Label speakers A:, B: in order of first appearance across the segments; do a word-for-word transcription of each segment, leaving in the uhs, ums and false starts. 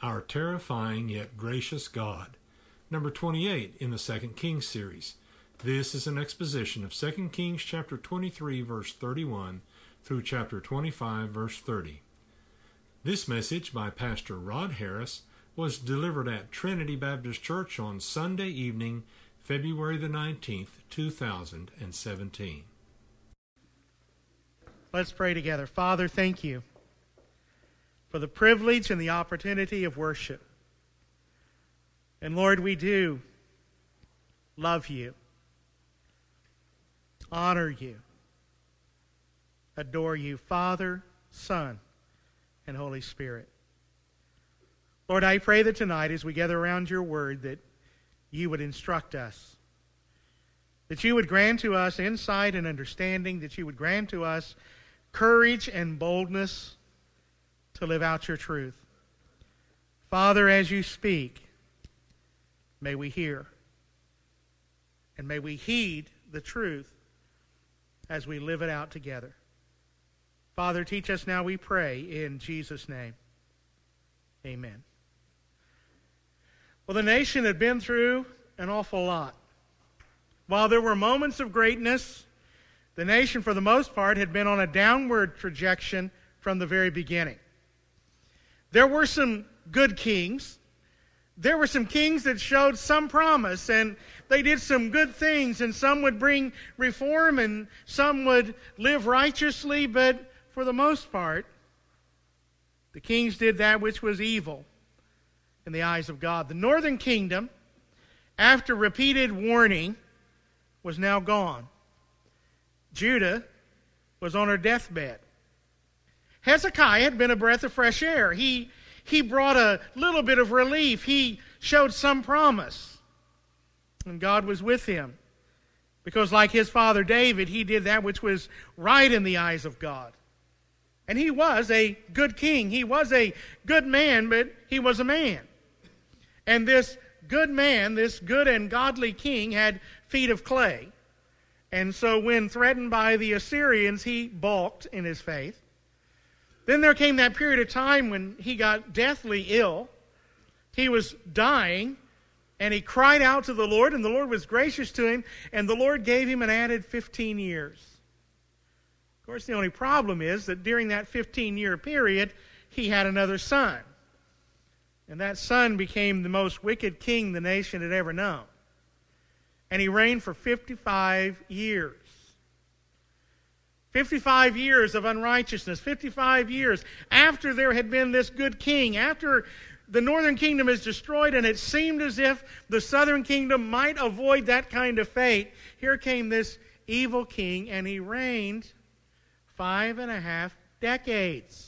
A: Our Terrifying Yet Gracious God. Number twenty-eight in the Second Kings series. This is an exposition of Second Kings chapter twenty-three, verse thirty-one through chapter twenty-five, verse thirty. This message by Pastor Rod Harris was delivered at Trinity Baptist Church on Sunday evening, February the nineteenth, two thousand seventeen.
B: Let's pray together. Father, thank you for the privilege and the opportunity of worship. And Lord, we do love you, honor you, adore you, Father, Son, and Holy Spirit. Lord, I pray that tonight as we gather around your word that you would instruct us, that you would grant to us insight and understanding, that you would grant to us courage and boldness to live out your truth. Father, as you speak, may we hear, and may we heed the truth as we live it out together. Father, teach us now, we pray, in Jesus' name. Amen. Well, the nation had been through an awful lot. While there were moments of greatness, the nation, for the most part, had been on a downward trajectory from the very beginning. There were some good kings. There were some kings that showed some promise, and they did some good things, and some would bring reform, and some would live righteously, but for the most part, the kings did that which was evil in the eyes of God. The northern kingdom, after repeated warning, was now gone. Judah was on her deathbed. Hezekiah had been a breath of fresh air. He, he brought a little bit of relief. He showed some promise. And God was with him. Because like his father David, he did that which was right in the eyes of God. And he was a good king. He was a good man, but he was a man. And this good man, this good and godly king, had feet of clay. And so when threatened by the Assyrians, he balked in his faith. Then there came that period of time when he got deathly ill. He was dying, and he cried out to the Lord, and the Lord was gracious to him, and the Lord gave him an added fifteen years. Of course, the only problem is that during that fifteen-year period, he had another son. And that son became the most wicked king the nation had ever known. And he reigned for fifty-five years. fifty-five years of unrighteousness. fifty-five years after there had been this good king. After the northern kingdom is destroyed and it seemed as if the southern kingdom might avoid that kind of fate. Here came this evil king, and he reigned five and a half decades.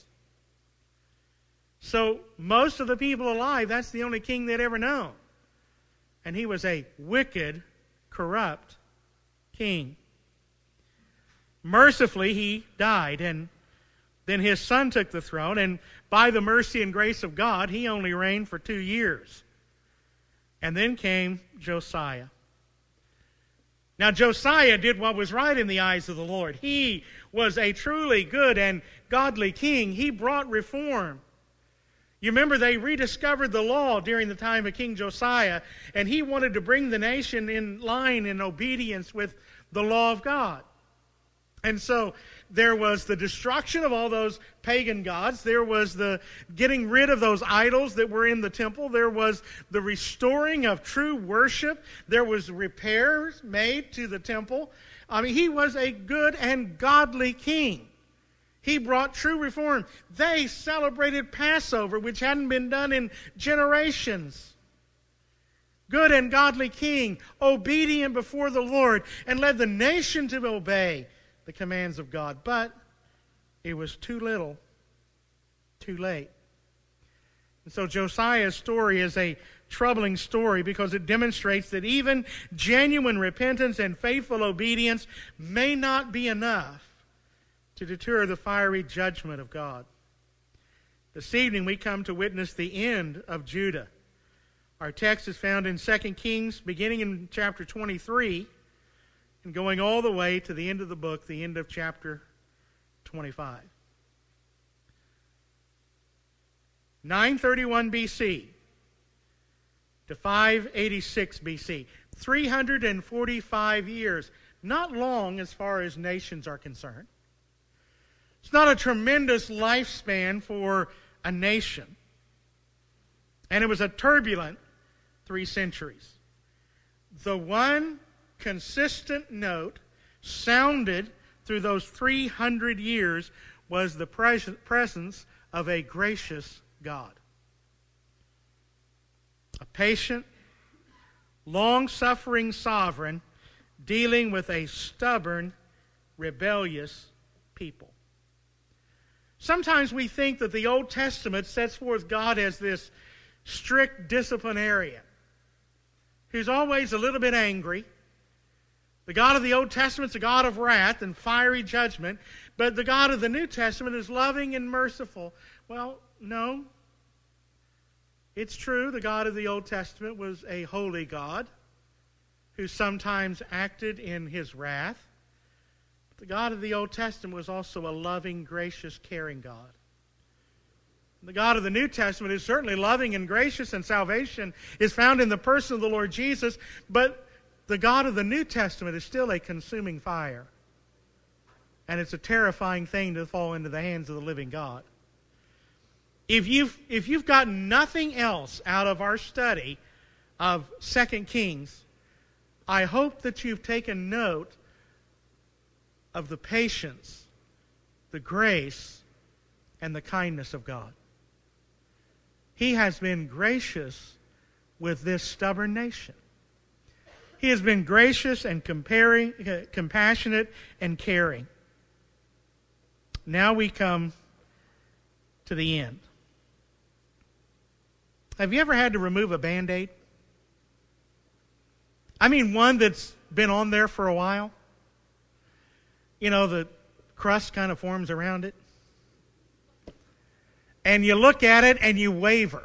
B: So most of the people alive, that's the only king they'd ever known. And he was a wicked, corrupt king. Mercifully, he died, and then his son took the throne, and by the mercy and grace of God, he only reigned for two years. And then came Josiah. Now, Josiah did what was right in the eyes of the Lord. He was a truly good and godly king. He brought reform. You remember they rediscovered the law during the time of King Josiah, and he wanted to bring the nation in line in obedience with the law of God. And so there was the destruction of all those pagan gods. There was the getting rid of those idols that were in the temple. There was the restoring of true worship. There was repairs made to the temple. I mean, he was a good and godly king. He brought true reform. They celebrated Passover, which hadn't been done in generations. Good and godly king, obedient before the Lord, and led the nation to obey the commands of God. But it was too little, too late. And so Josiah's story is a troubling story because it demonstrates that even genuine repentance and faithful obedience may not be enough to deter the fiery judgment of God. This evening we come to witness the end of Judah. Our text is found in Second Kings, beginning in chapter twenty-three, and going all the way to the end of the book, the end of chapter twenty-five. nine thirty-one B C to five eighty-six B C. three hundred forty-five years. Not long as far as nations are concerned. It's not a tremendous lifespan for a nation. And it was a turbulent three centuries. The one consistent note sounded through those three hundred years was the pres- presence of a gracious God. A patient, long-suffering sovereign dealing with a stubborn, rebellious people. Sometimes we think that the Old Testament sets forth God as this strict disciplinarian who's always a little bit angry. The God of the Old Testament is a God of wrath and fiery judgment, but the God of the New Testament is loving and merciful. Well, no. It's true, the God of the Old Testament was a holy God who sometimes acted in his wrath. But the God of the Old Testament was also a loving, gracious, caring God. The God of the New Testament is certainly loving and gracious, and salvation is found in the person of the Lord Jesus, but the God of the New Testament is still a consuming fire. And it's a terrifying thing to fall into the hands of the living God. If you've, if you've gotten nothing else out of our study of Second Kings, I hope that you've taken note of the patience, the grace, and the kindness of God. He has been gracious with this stubborn nation. He has been gracious and comparing, uh, compassionate and caring. Now we come to the end. Have you ever had to remove a Band-Aid? I mean one that's been on there for a while. You know, the crust kind of forms around it. And you look at it and you waver.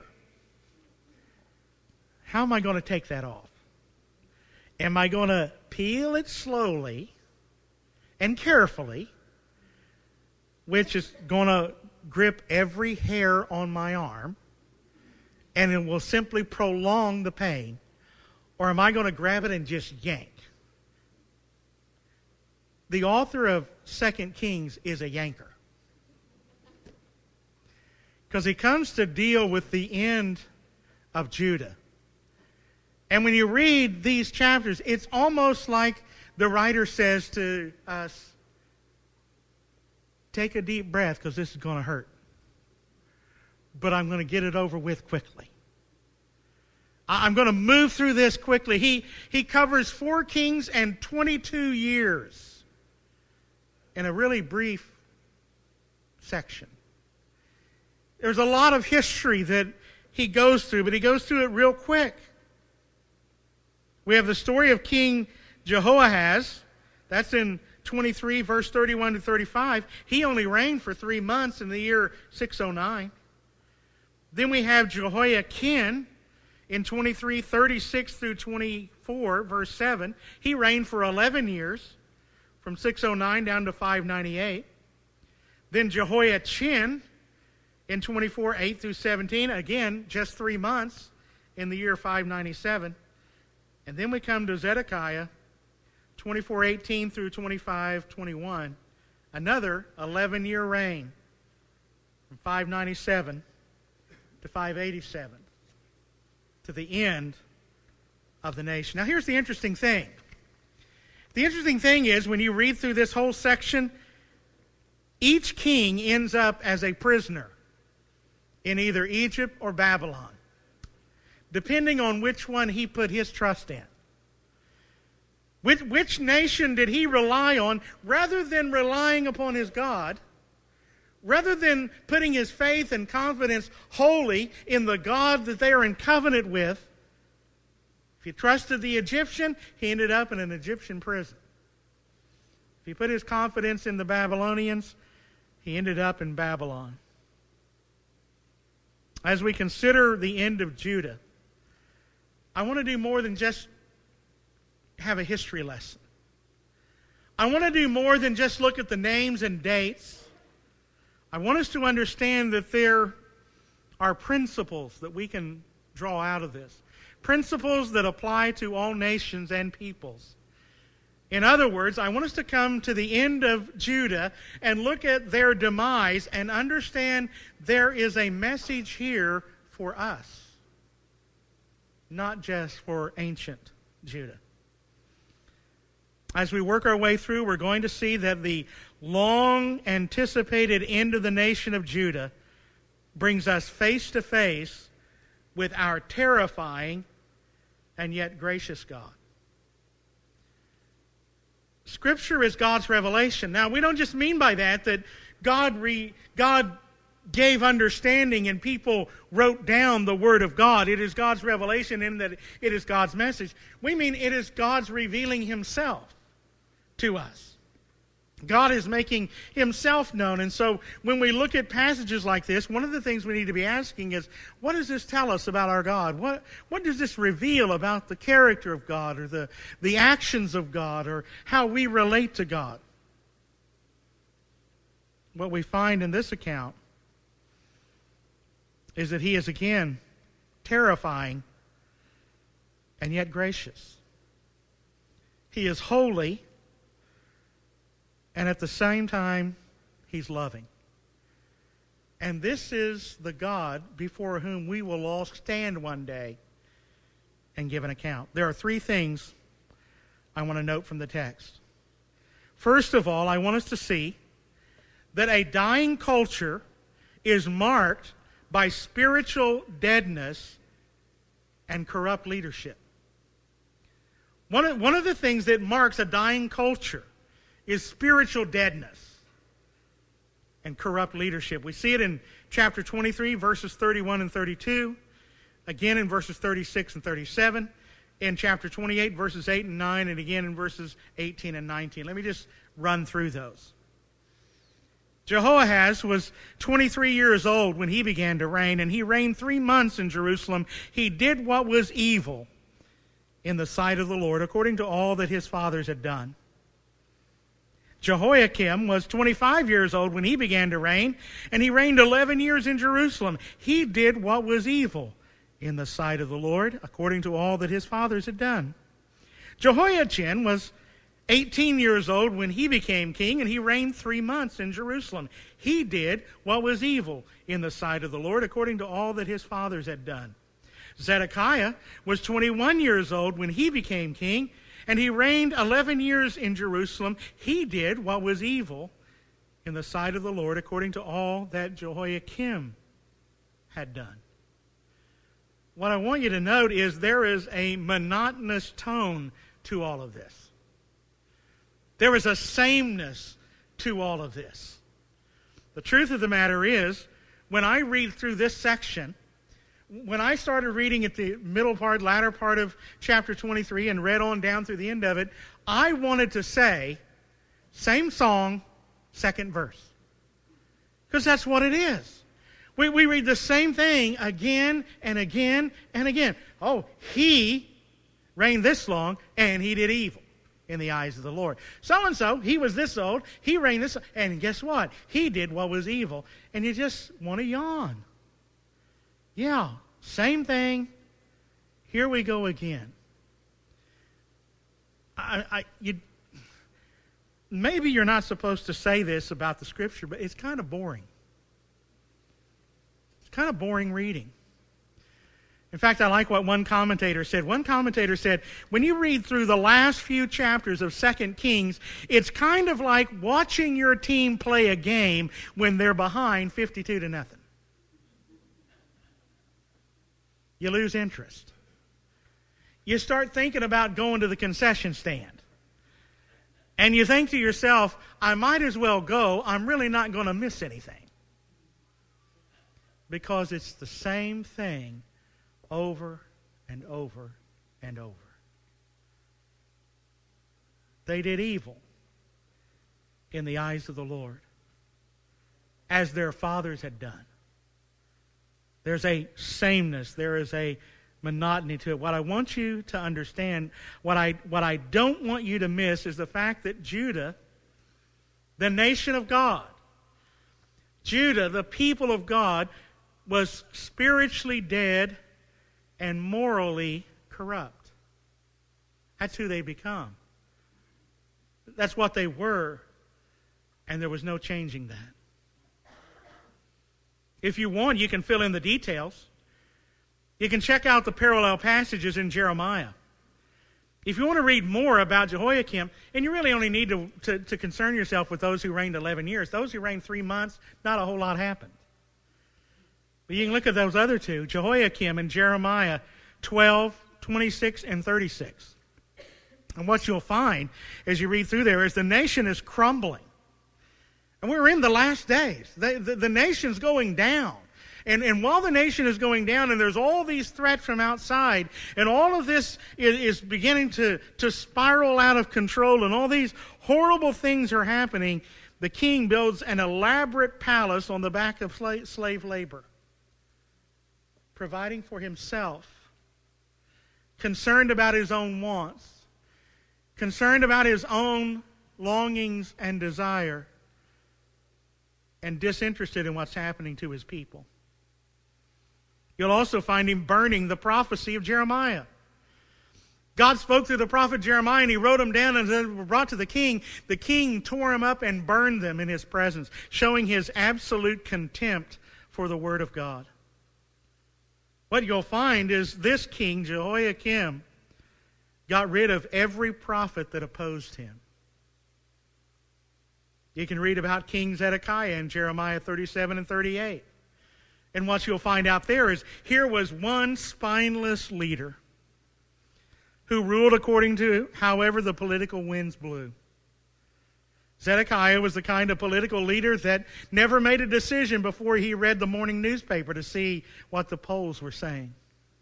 B: How am I going to take that off? Am I going to peel it slowly and carefully, which is going to grip every hair on my arm, and it will simply prolong the pain? Or am I going to grab it and just yank? The author of Second Kings is a yanker. Because he comes to deal with the end of Judah. And when you read these chapters, it's almost like the writer says to us, take a deep breath because this is going to hurt. But I'm going to get it over with quickly. I'm going to move through this quickly. He, he covers four kings and twenty-two years in a really brief section. There's a lot of history that he goes through, but he goes through it real quick. We have the story of King Jehoahaz. That's in twenty-three, verse thirty-one to thirty-five. He only reigned for three months in the year six oh nine. Then we have Jehoiakim in twenty-three, thirty-six through twenty-four, verse seven. He reigned for eleven years, from six oh nine down to five ninety-eight. Then Jehoiachin in twenty-four, eight through seventeen, again, just three months in the year five ninety-seven. And then we come to Zedekiah, twenty-four, eighteen through twenty-five, twenty-one. Another eleven-year reign from five ninety-seven to five eighty-seven, to the end of the nation. Now here's the interesting thing. The interesting thing is, when you read through this whole section, each king ends up as a prisoner in either Egypt or Babylon, depending on which one he put his trust in. Which, which nation did he rely on rather than relying upon his God? Rather than putting his faith and confidence wholly in the God that they are in covenant with, if he trusted the Egyptian, he ended up in an Egyptian prison. If he put his confidence in the Babylonians, he ended up in Babylon. As we consider the end of Judah, I want to do more than just have a history lesson. I want to do more than just look at the names and dates. I want us to understand that there are principles that we can draw out of this. Principles that apply to all nations and peoples. In other words, I want us to come to the end of Judah and look at their demise and understand there is a message here for us, not just for ancient Judah. As we work our way through, we're going to see that the long anticipated end of the nation of Judah brings us face to face with our terrifying and yet gracious God. Scripture is God's revelation. Now, we don't just mean by that that God re, God gave understanding and people wrote down the Word of God. It is God's revelation in that it is God's message. We mean it is God's revealing Himself to us. God is making Himself known. And so when we look at passages like this, one of the things we need to be asking is, what does this tell us about our God? What, what does this reveal about the character of God or the, the actions of God or how we relate to God? What we find in this account is that He is again terrifying and yet gracious. He is holy, and at the same time, He's loving. And this is the God before whom we will all stand one day and give an account. There are three things I want to note from the text. First of all, I want us to see that a dying culture is marked by spiritual deadness and corrupt leadership. One of, one of the things that marks a dying culture is spiritual deadness and corrupt leadership. We see it in chapter twenty-three, verses thirty-one and thirty-two. Again in verses thirty-six and thirty-seven. In chapter twenty-eight, verses eight and nine. And again in verses eighteen and nineteen. Let me just run through those. Jehoahaz was twenty-three years old when he began to reign, and he reigned three months in Jerusalem. He did what was evil in the sight of the Lord, according to all that his fathers had done. Jehoiakim was twenty-five years old when he began to reign, and he reigned eleven years in Jerusalem. He did what was evil in the sight of the Lord, according to all that his fathers had done. Jehoiachin was eighteen years old when he became king, and he reigned three months in Jerusalem. He did what was evil in the sight of the Lord, according to all that his fathers had done. Zedekiah was twenty-one years old when he became king, and he reigned eleven years in Jerusalem. He did what was evil in the sight of the Lord, according to all that Jehoiakim had done. What I want you to note is there is a monotonous tone to all of this. There is a sameness to all of this. The truth of the matter is, when I read through this section, when I started reading at the middle part, latter part of chapter twenty-three and read on down through the end of it, I wanted to say, same song, second verse. Because that's what it is. We, we read the same thing again and again and again. Oh, he reigned this long and he did evil in the eyes of the Lord. So-and-so, he was this old, he reigned this, and guess what? He did what was evil. And you just want to yawn. Yeah, same thing. Here we go again. I, I, you, maybe you're not supposed to say this about the Scripture, but it's kind of boring. It's kind of boring reading. In fact, I like what one commentator said. One commentator said, when you read through the last few chapters of Second Kings, it's kind of like watching your team play a game when they're behind fifty-two to nothing. You lose interest. You start thinking about going to the concession stand. And you think to yourself, I might as well go. I'm really not going to miss anything. Because it's the same thing over and over and over. They did evil in the eyes of the Lord, as their fathers had done. There's a sameness. There is a monotony to it. What I want you to understand, what I, what I don't want you to miss is the fact that Judah, the nation of God, Judah, the people of God, was spiritually dead and morally corrupt. That's who they become. That's what they were, and there was no changing that. If you want, you can fill in the details. You can check out the parallel passages in Jeremiah. If you want to read more about Jehoiakim, and you really only need to, to, to concern yourself with those who reigned eleven years. Those who reigned three months, not a whole lot happened. But you can look at those other two, Jehoiakim and Jeremiah twelve, twenty-six, and thirty-six. And what you'll find as you read through there is the nation is crumbling. And we're in the last days. The, the, the nation's going down. And, and while the nation is going down and there's all these threats from outside and all of this is, is beginning to, to spiral out of control and all these horrible things are happening, the king builds an elaborate palace on the back of slave, slave labor, providing for himself, concerned about his own wants, concerned about his own longings and desire, and disinterested in what's happening to his people. You'll also find him burning the prophecy of Jeremiah. God spoke through the prophet Jeremiah, and he wrote them down and then were brought to the king. The king tore them up and burned them in his presence, showing his absolute contempt for the word of God. What you'll find is this king, Jehoiakim, got rid of every prophet that opposed him. You can read about King Zedekiah in Jeremiah thirty-seven and thirty-eight. And what you'll find out there is here was one spineless leader who ruled according to however the political winds blew. Zedekiah was the kind of political leader that never made a decision before he read the morning newspaper to see what the polls were saying.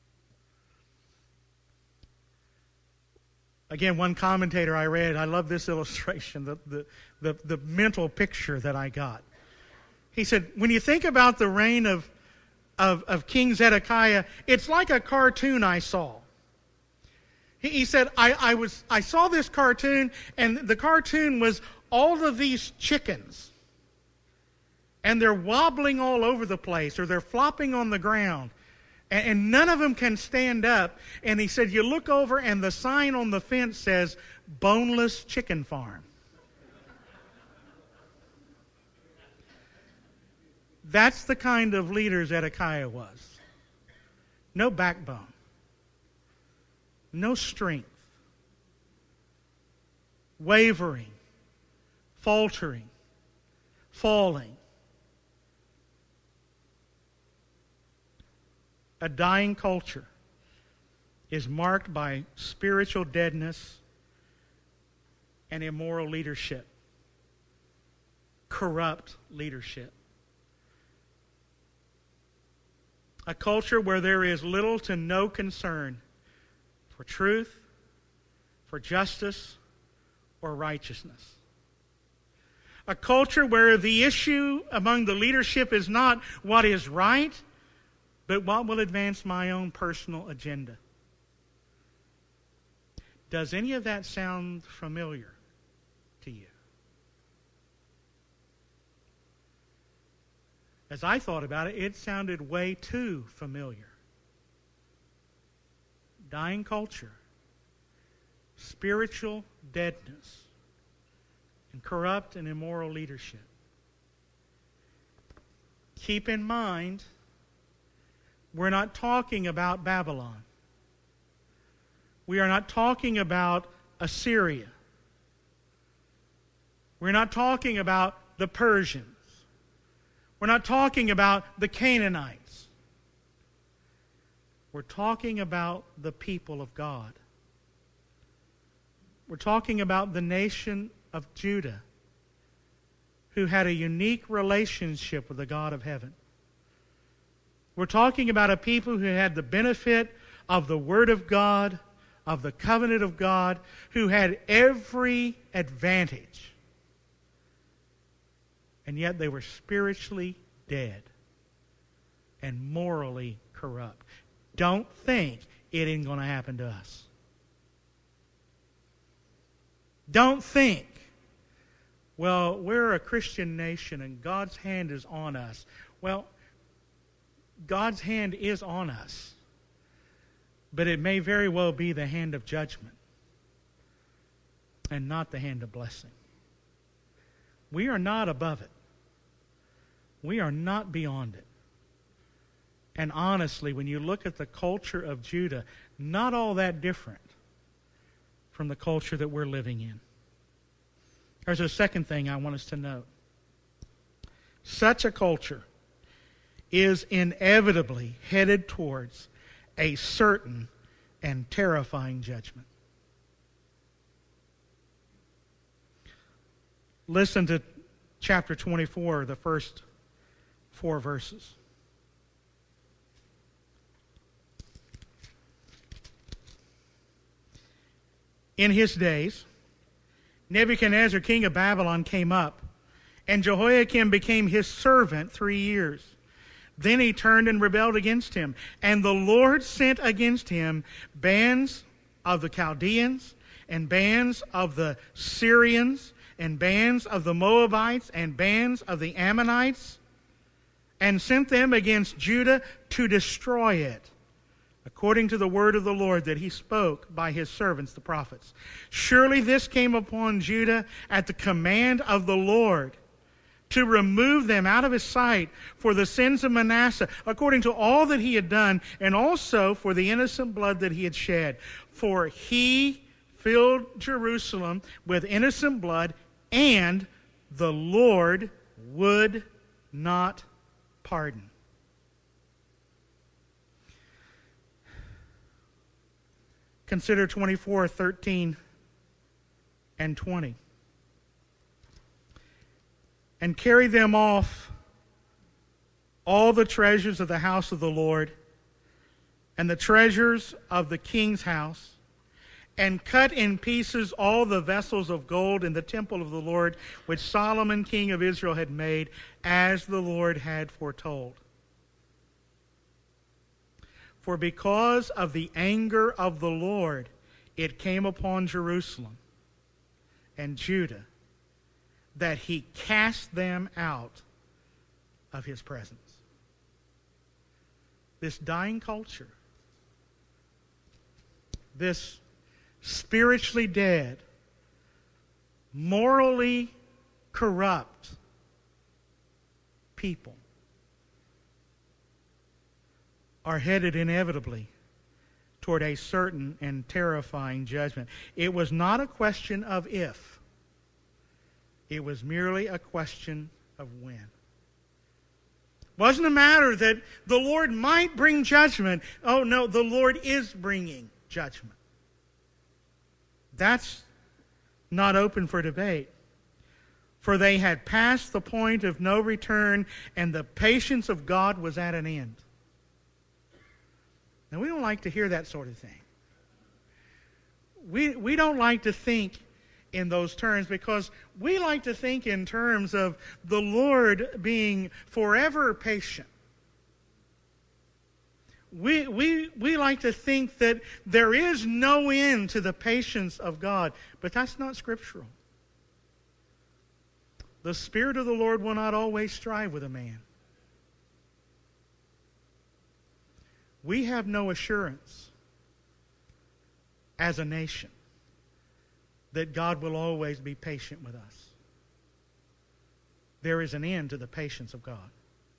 B: Again, one commentator I read, I love this illustration, the, the, the, the mental picture that I got. He said, when you think about the reign of Of, of King Zedekiah, it's like a cartoon I saw. He, he said, I, I was I saw this cartoon, and the cartoon was all of these chickens. And they're wobbling all over the place, or they're flopping on the ground. And, and none of them can stand up. And he said, you look over, and the sign on the fence says, Boneless Chicken Farm. That's the kind of leader Zedekiah was. No backbone. No strength. Wavering. Faltering. Falling. A dying culture is marked by spiritual deadness and immoral leadership. Corrupt leadership. A culture where there is little to no concern for truth, for justice, or righteousness. A culture where the issue among the leadership is not what is right, but what will advance my own personal agenda. Does any of that sound familiar to you? As I thought about it, it sounded way too familiar. Dying culture, spiritual deadness, and corrupt and immoral leadership. Keep in mind, we're not talking about Babylon. We are not talking about Assyria. We're not talking about the Persians. We're not talking about the Canaanites. We're talking about the people of God. We're talking about the nation of Judah, who had a unique relationship with the God of heaven. We're talking about a people who had the benefit of the Word of God, of the covenant of God, who had every advantage. And yet they were spiritually dead and morally corrupt. Don't think it ain't going to happen to us. Don't think, well, we're a Christian nation and God's hand is on us. Well, God's hand is on us, but it may very well be the hand of judgment and not the hand of blessing. We are not above it. We are not beyond it. And honestly, when you look at the culture of Judah, not all that different from the culture that we're living in. There's a second thing I want us to note. Such a culture is inevitably headed towards a certain and terrifying judgment. Listen to chapter twenty-four, the first four verses. In his days, Nebuchadnezzar, king of Babylon, came up, and Jehoiakim became his servant three years. Then he turned and rebelled against him. And the Lord sent against him bands of the Chaldeans, and bands of the Syrians, and bands of the Moabites, and bands of the Ammonites, and sent them against Judah to destroy it, according to the word of the Lord that he spoke by his servants, the prophets. Surely this came upon Judah at the command of the Lord, to remove them out of his sight for the sins of Manasseh, according to all that he had done, and also for the innocent blood that he had shed. For he filled Jerusalem with innocent blood, and the Lord would not pardon. Consider twenty-four, thirteen, and twenty. And carry them off all the treasures of the house of the Lord, and the treasures of the king's house, and cut in pieces all the vessels of gold in the temple of the Lord, which Solomon king of Israel had made, as the Lord had foretold. For because of the anger of the Lord, it came upon Jerusalem and Judah, that he cast them out of his presence. This dying culture, this spiritually dead, morally corrupt people are headed inevitably toward a certain and terrifying judgment. It was not a question of if. It was merely a question of when. It wasn't a matter that the Lord might bring judgment. Oh no, the Lord is bringing judgment. That's not open for debate. For they had passed the point of no return, and the patience of God was at an end. Now, we don't like to hear that sort of thing. We, we don't like to think in those terms, because we like to think in terms of the Lord being forever patient. We, we, we like to think that there is no end to the patience of God, but that's not scriptural. The Spirit of the Lord will not always strive with a man. We have no assurance as a nation that God will always be patient with us. There is an end to the patience of God.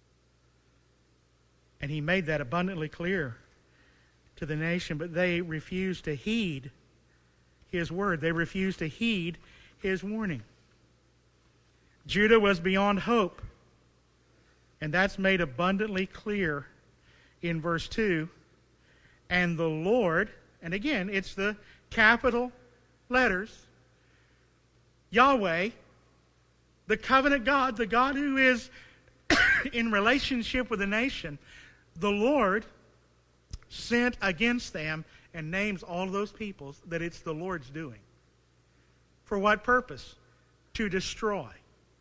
B: And he made that abundantly clear to the nation, but they refused to heed his word. They refused to heed his warning. Judah was beyond hope, and that's made abundantly clear in verse two. And the Lord, and again, it's the capital letters, Yahweh, the covenant God, the God who is in relationship with the nation, the Lord sent against them, and names all of those peoples that it's the Lord's doing. For what purpose? To destroy.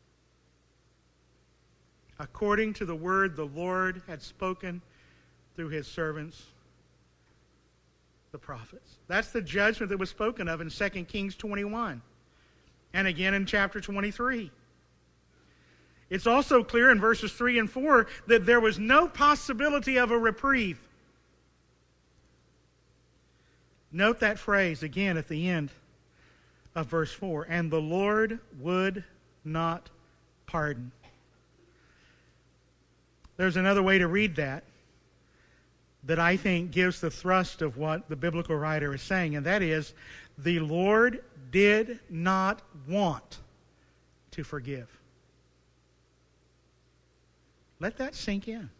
B: According to the word the Lord had spoken through his servants, the prophets. That's the judgment that was spoken of in Second Kings twenty-one. And again in chapter twenty-three. It's also clear in verses three and four that there was no possibility of a reprieve. Note that phrase again at the end of verse four. And the Lord would not pardon. There's another way to read that that I think gives the thrust of what the biblical writer is saying, and that is, the Lord did not want to forgive. Let that sink in.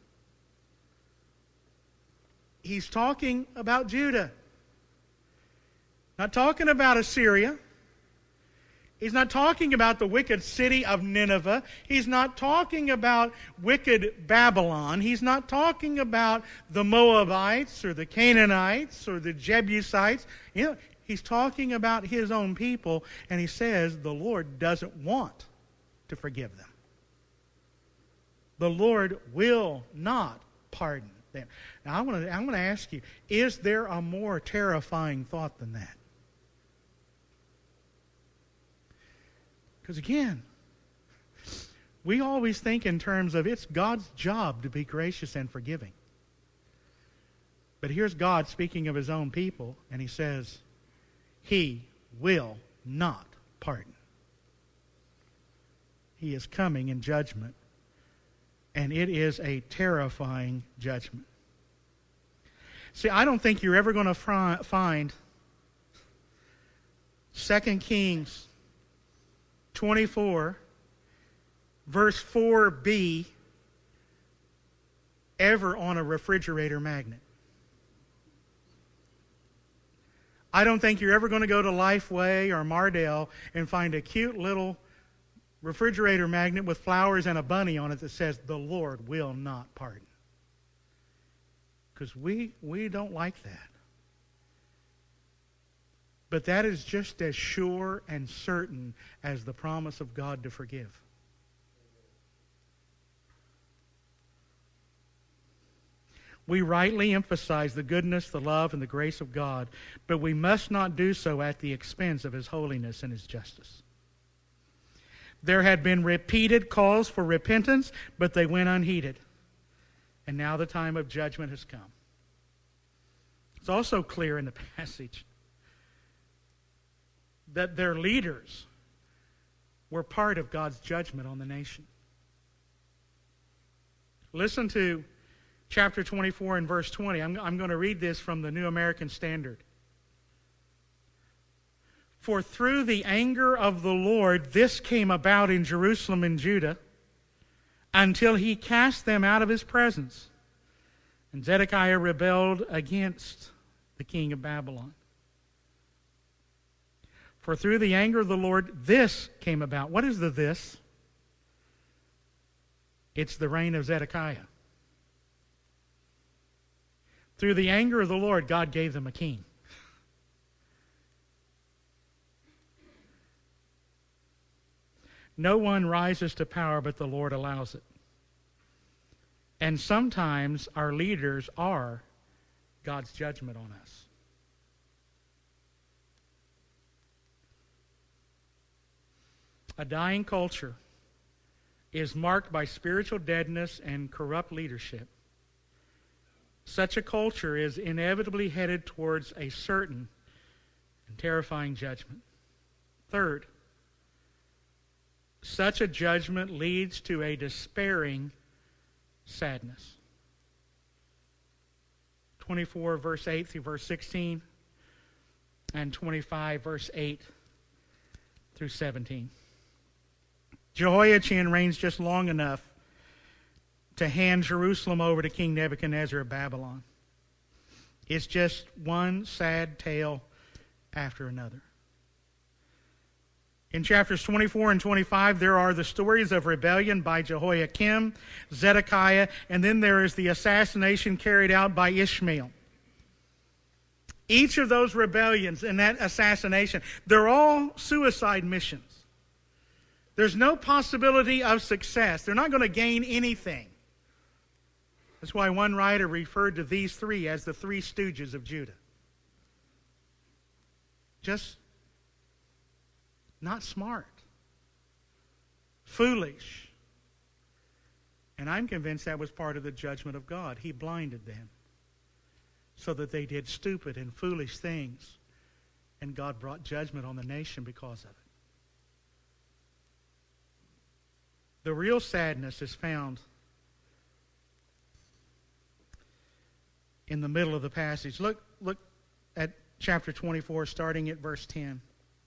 B: He's talking about Judah. Not talking about Assyria. He's not talking about the wicked city of Nineveh. He's not talking about wicked Babylon. He's not talking about the Moabites or the Canaanites or the Jebusites. You know, he's talking about his own people, and he says the Lord doesn't want to forgive them. The Lord will not pardon them. Now, I want to, I'm going to ask you, is there a more terrifying thought than that? Because again, we always think in terms of it's God's job to be gracious and forgiving. But here's God speaking of his own people, and he says, he will not pardon. He is coming in judgment, and it is a terrifying judgment. See, I don't think you're ever going to find Second Kings twenty-four, verse four b, ever on a refrigerator magnet. I don't think you're ever going to go to Lifeway or Mardell and find a cute little refrigerator magnet with flowers and a bunny on it that says, the Lord will not pardon. Because we, we don't like that. But that is just as sure and certain as the promise of God to forgive. We rightly emphasize the goodness, the love, and the grace of God, but we must not do so at the expense of his holiness and his justice. There had been repeated calls for repentance, but they went unheeded. And now the time of judgment has come. It's also clear in the passage that their leaders were part of God's judgment on the nation. Listen to chapter twenty-four and verse twenty. I'm, I'm going to read this from the New American Standard. For through the anger of the Lord, this came about in Jerusalem and Judah, until he cast them out of his presence. And Zedekiah rebelled against the king of Babylon. For through the anger of the Lord, this came about. What is the this? It's the reign of Zedekiah. Through the anger of the Lord, God gave them a king. No one rises to power, but the Lord allows it. And sometimes our leaders are God's judgment on us. A dying culture is marked by spiritual deadness and corrupt leadership. Such a culture is inevitably headed towards a certain and terrifying judgment. Third, such a judgment leads to a despairing sadness. twenty-four verse eight through verse sixteen, and twenty-five verse eight through seventeen. Jehoiachin reigns just long enough to hand Jerusalem over to King Nebuchadnezzar of Babylon. It's just one sad tale after another. In chapters twenty-four and twenty-five, there are the stories of rebellion by Jehoiakim, Zedekiah, and then there is the assassination carried out by Ishmael. Each of those rebellions and that assassination, they're all suicide missions. There's no possibility of success. They're not going to gain anything. That's why one writer referred to these three as the three stooges of Judah. Just not smart, foolish, And I'm convinced that was part of the judgment of God. He blinded them so that they did stupid and foolish things. And God brought judgment on the nation because of it. The real sadness is found in the middle of the passage. Look, look at chapter twenty-four, starting at verse ten.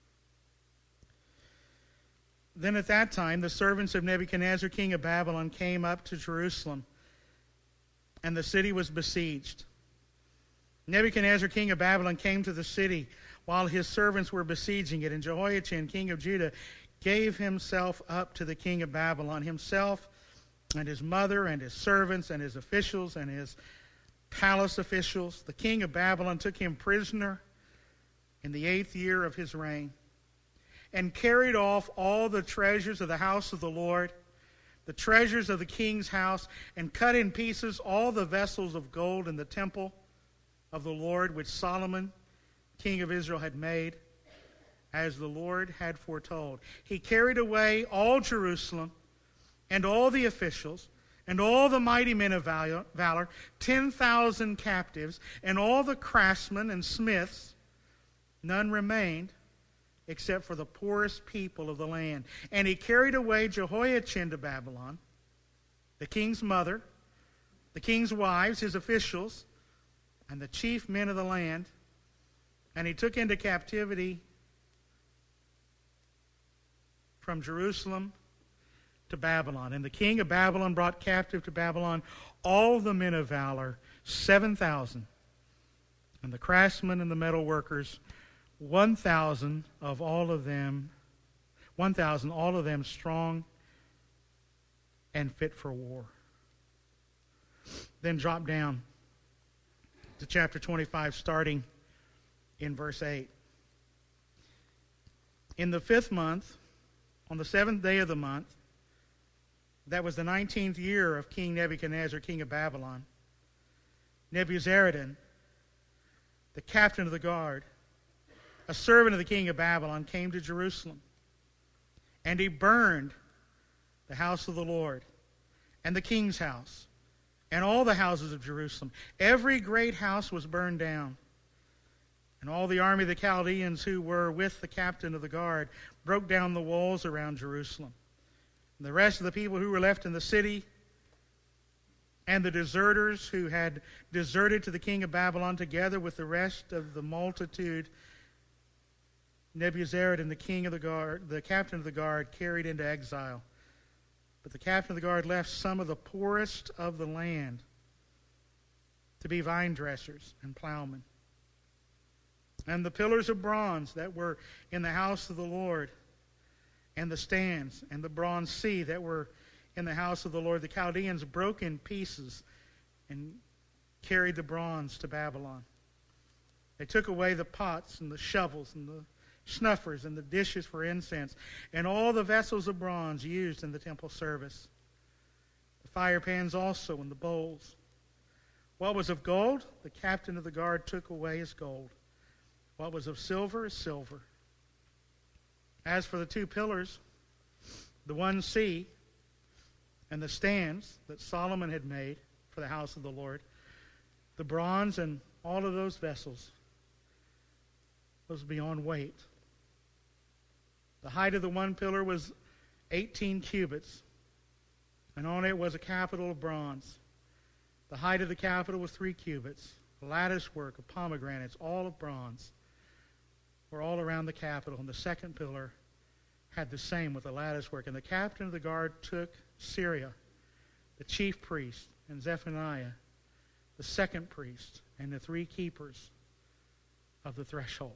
B: Then at that time the servants of Nebuchadnezzar, king of Babylon, came up to Jerusalem, and the city was besieged. Nebuchadnezzar, king of Babylon, came to the city while his servants were besieging it, and Jehoiachin, king of Judah, gave himself up to the king of Babylon, himself and his mother and his servants and his officials and his palace officials. The king of Babylon took him prisoner in the eighth year of his reign, and carried off all the treasures of the house of the Lord, the treasures of the king's house, and cut in pieces all the vessels of gold in the temple of the Lord, which Solomon, king of Israel, had made, as the Lord had foretold. He carried away all Jerusalem, and all the officials, and all the mighty men of valor, ten thousand captives, and all the craftsmen and smiths. None remained, except for the poorest people of the land. And he carried away Jehoiachin to Babylon, the king's mother, the king's wives, his officials, and the chief men of the land. And he took into captivity from Jerusalem to Babylon. And the king of Babylon brought captive to Babylon all the men of valor, seven thousand, and the craftsmen and the metal workers, one thousand of all of them, one thousand, all of them strong and fit for war. Then drop down to chapter twenty-five, starting in verse eight. In the fifth month, on the seventh day of the month, that was the nineteenth year of King Nebuchadnezzar, king of Babylon, Nebuzaradan, the captain of the guard, a servant of the king of Babylon, came to Jerusalem. And he burned the house of the Lord, and the king's house, and all the houses of Jerusalem. Every great house was burned down. And all the army of the Chaldeans who were with the captain of the guard broke down the walls around Jerusalem. And the rest of the people who were left in the city, and the deserters who had deserted to the king of Babylon, together with the rest of the multitude, Nebuzaradan, the king of the guard, the captain of the guard, carried into exile. But the captain of the guard left some of the poorest of the land to be vine dressers and plowmen. And the pillars of bronze that were in the house of the Lord, and the stands, and the bronze sea that were in the house of the Lord, the Chaldeans broke in pieces and carried the bronze to Babylon. They took away the pots and the shovels and the snuffers and the dishes for incense, and all the vessels of bronze used in the temple service, the fire pans also and the bowls. What was of gold, the captain of the guard took away as gold. What was of silver is silver. As for the two pillars, the one sea, and the stands that Solomon had made for the house of the Lord, the bronze and all of those vessels was beyond weight. The height of the one pillar was eighteen cubits, and on it was a capital of bronze. The height of the capital was three cubits. Lattice work of pomegranates, all of bronze, were all around the capital. And the second pillar had the same with the lattice work. And the captain of the guard took Syria, the chief priest, and Zephaniah, the second priest, and the three keepers of the threshold.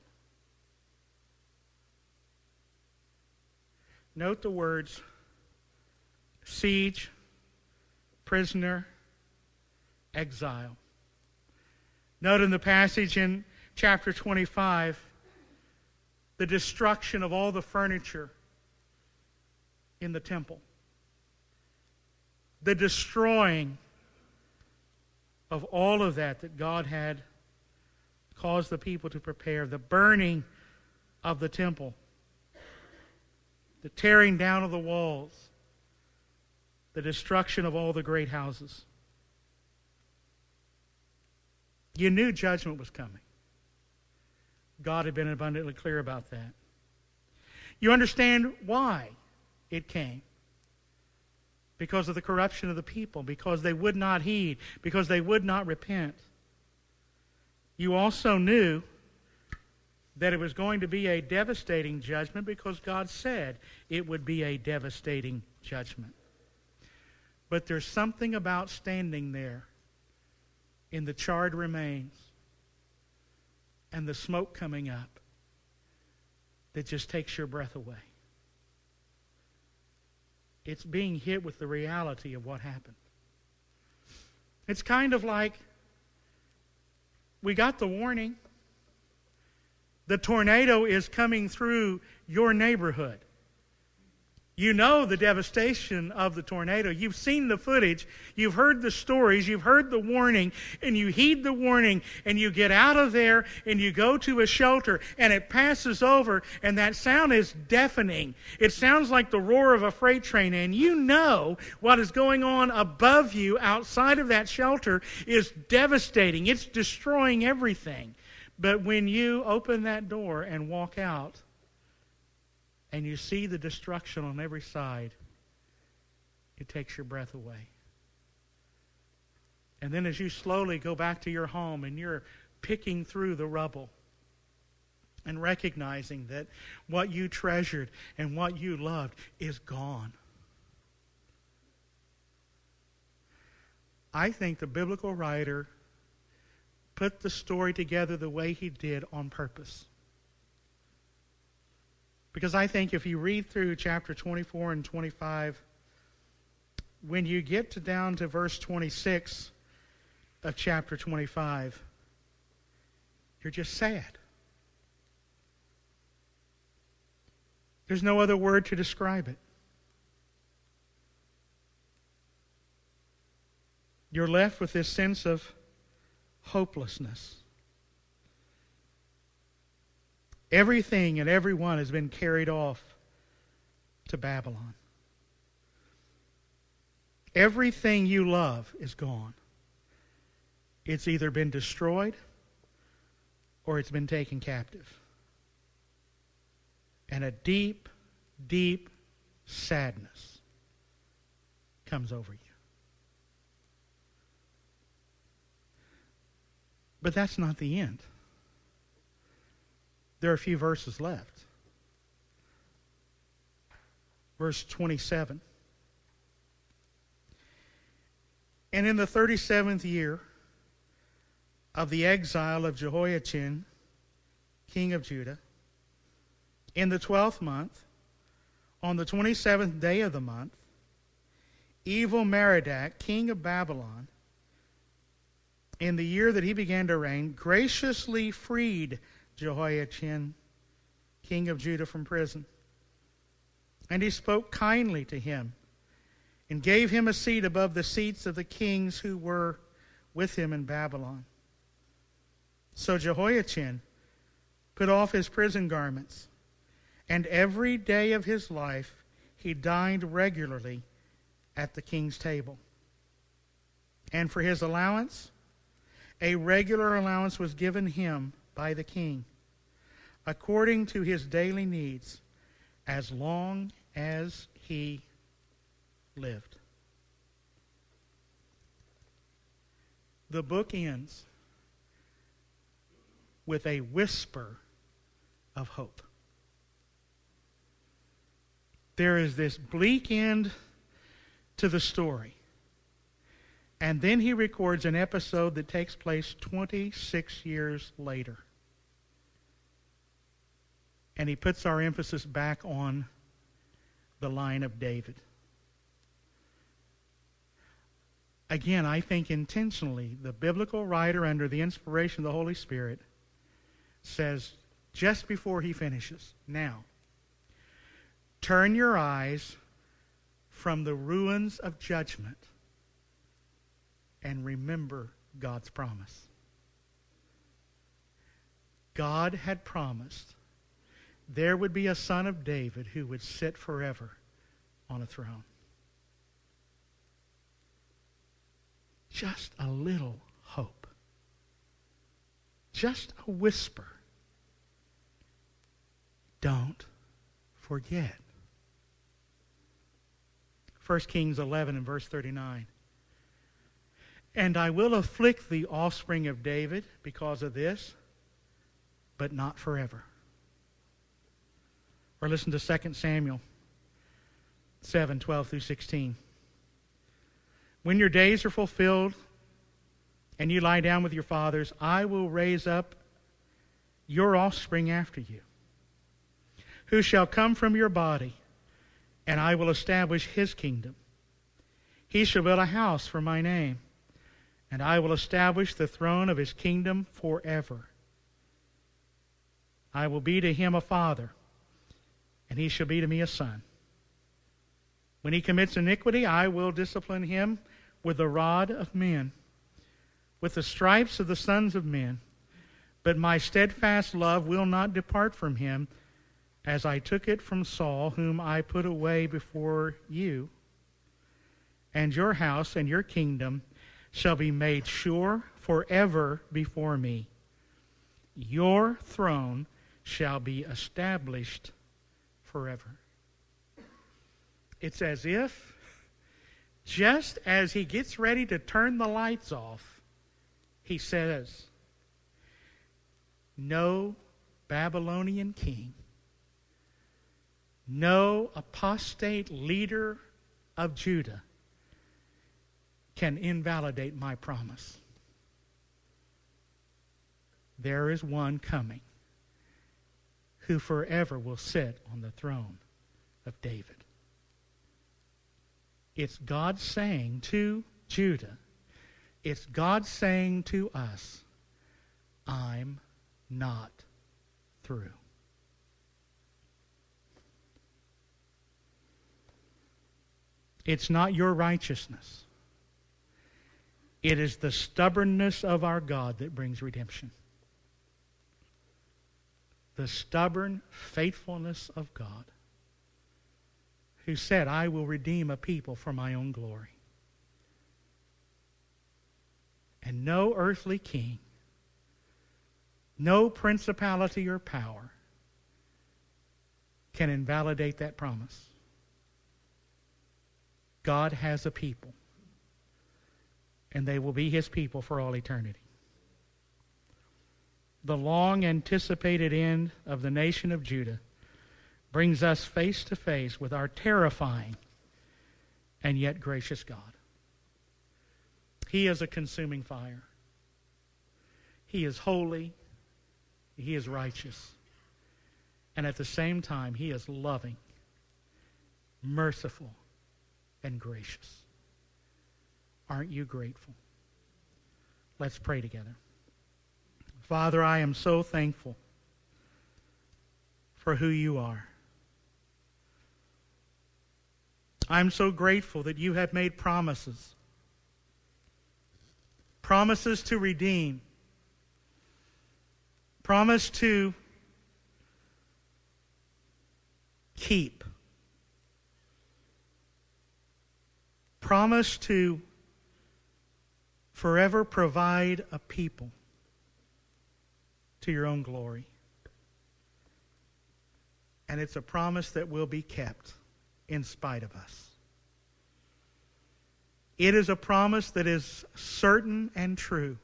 B: Note the words siege, prisoner, exile. Note in the passage in chapter twenty-five the destruction of all the furniture in the temple. The destroying of all of that that God had caused the people to prepare. The burning of the temple. The tearing down of the walls. the destruction of all the great houses. You knew judgment was coming. God had been abundantly clear about that. You understand why it came. Because of the corruption of the people, because they would not heed, because they would not repent. You also knew that it was going to be a devastating judgment because God said it would be a devastating judgment. But there's something about standing there in the charred remains and the smoke coming up that just takes your breath away. It's being hit with the reality of what happened. It's kind of like we got the warning. The tornado is coming through your neighborhood. You know the devastation of the tornado. You've seen the footage. You've heard the stories. You've heard the warning. And you heed the warning. And you get out of there and you go to a shelter. And it passes over. And that sound is deafening. It sounds like the roar of a freight train. And you know what is going on above you outside of that shelter is devastating. It's destroying everything. But when you open that door and walk out, and you see the destruction on every side, it takes your breath away. And then as you slowly go back to your home and you're picking through the rubble and recognizing that what you treasured and what you loved is gone. I think the biblical writer put the story together the way he did on purpose. Because I think if you read through chapter twenty-four and twenty-five, when you get to down to verse twenty-six of chapter twenty-five, you're just sad. There's no other word to describe it. You're left with this sense of hopelessness. Everything and everyone has been carried off to Babylon. Everything you love is gone. It's either been destroyed or it's been taken captive. And a deep, deep sadness comes over you. But that's not the end. There are a few verses left. Verse twenty-seven. And in the thirty-seventh year of the exile of Jehoiachin, king of Judah, in the twelfth month, on the twenty-seventh day of the month, Evil-Merodach, king of Babylon, in the year that he began to reign, graciously freed Jehoiachin, king of Judah, from prison. And he spoke kindly to him and gave him a seat above the seats of the kings who were with him in Babylon. So Jehoiachin put off his prison garments, and every day of his life he dined regularly at the king's table. And for his allowance, a regular allowance was given him by the king, according to his daily needs, as long as he lived. The book ends with a whisper of hope. There is this bleak end to the story. And then he records an episode that takes place twenty-six years later. And he puts our emphasis back on the line of David. Again, I think intentionally, the biblical writer, under the inspiration of the Holy Spirit, says just before he finishes, now, turn your eyes from the ruins of judgment and remember God's promise. God had promised there would be a son of David who would sit forever on a throne. just a little hope. Just a whisper. Don't forget. First Kings eleven and verse thirty-nine. And I will afflict the offspring of David because of this, but not forever. Or listen to Second Samuel seven, twelve through sixteen. When your days are fulfilled and you lie down with your fathers, I will raise up your offspring after you, who shall come from your body, and I will establish his kingdom. He shall build a house for my name, and I will establish the throne of his kingdom forever. I will be to him a father, and he shall be to me a son. When he commits iniquity, I will discipline him with the rod of men, with the stripes of the sons of men. But my steadfast love will not depart from him, as I took it from Saul, whom I put away before you. And your house and your kingdom shall be made sure forever before me. Your throne shall be established forever. It's as if, just as he gets ready to turn the lights off, he says, no Babylonian king, no apostate leader of Judah can invalidate my promise. There is one coming who forever will sit on the throne of David. It's God saying to Judah, it's God saying to us, I'm not through. It's not your righteousness. It is the stubbornness of our God that brings redemption. The stubborn faithfulness of God, who said, I will redeem a people for my own glory. And no earthly king, no principality or power can invalidate that promise. God has a people, and they will be his people for all eternity. The long anticipated end of the nation of Judah brings us face to face with our terrifying and yet gracious God. He is a consuming fire. He is holy. He is righteous. And at the same time, he is loving, merciful, and gracious. Aren't you grateful? Let's pray together. Father, I am so thankful for who you are. I'm so grateful that you have made promises. Promises to redeem. Promise to keep. Promise to forever provide a people to your own glory. And it's a promise that will be kept in spite of us. It is a promise that is certain and true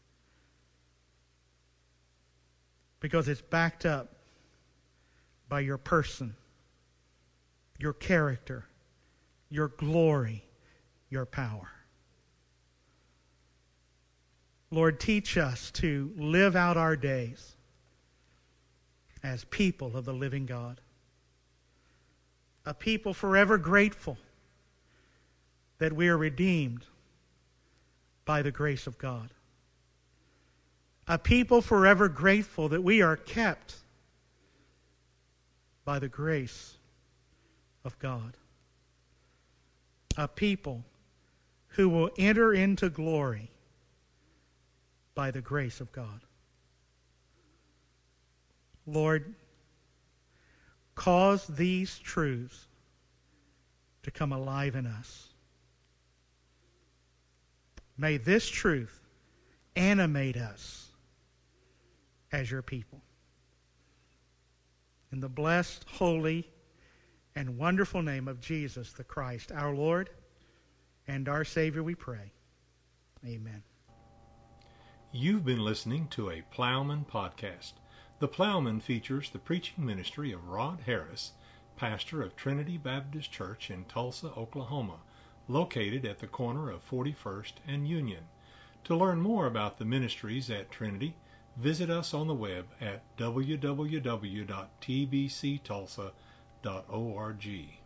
B: because it's backed up by your person, your character, your glory, your power. Lord, teach us to live out our days as people of the living God. A people forever grateful that we are redeemed by the grace of God. A people forever grateful that we are kept by the grace of God. A people who will enter into glory by the grace of God. Lord, cause these truths to come alive in us. May this truth animate us as your people. In the blessed, holy, and wonderful name of Jesus the Christ, our Lord and our Savior, we pray. Amen.
A: You've been listening to a Plowman podcast. The Plowman features the preaching ministry of Rod Harris, pastor of Trinity Baptist Church in Tulsa, Oklahoma, located at the corner of forty-first and Union. To learn more about the ministries at Trinity, visit us on the web at w w w dot t b c tulsa dot org.